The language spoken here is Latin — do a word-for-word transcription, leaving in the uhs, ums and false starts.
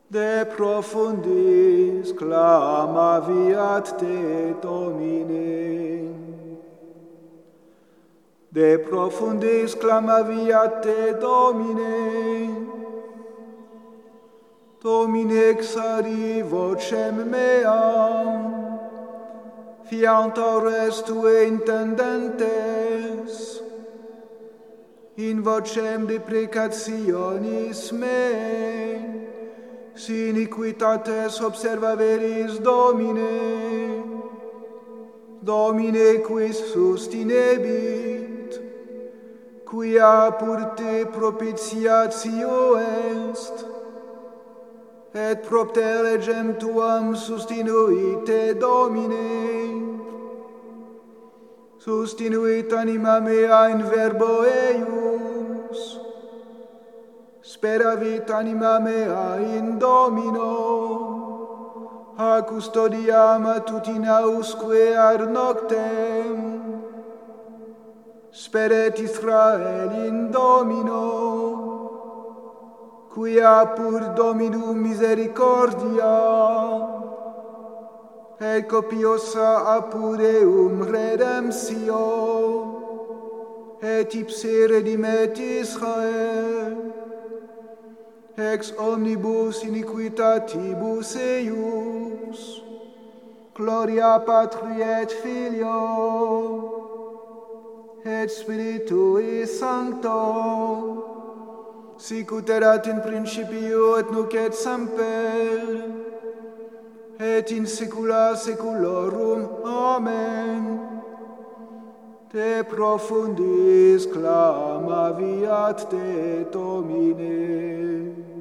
De profundis clamaviat te Domine. De profundis clamaviat te Domine. Domine exari vocem meam, fiant aures tue intendentes, in vocem deprecationis me, si iniquitates observaveris Domine, Domine quis sustinebit, quia pur te propitiatio est, et propter legem tuam sustinuite Domine, sustinuit anima mea in verbo eius, speravit anima mea in Domino, a custodiam matutinausque ad noctem, speret Israel in Domino, quia pur Dominum misericordia, et copiosa apud eum redemptio, et ipse redimet Israel, ex omnibus iniquitatibus eius, gloria Patri et Filio, et Spiritui Sancto, sicut erat in principio et nunc et semper, et in saecula saeculorum. Amen. De profundis clamaviat te Domine.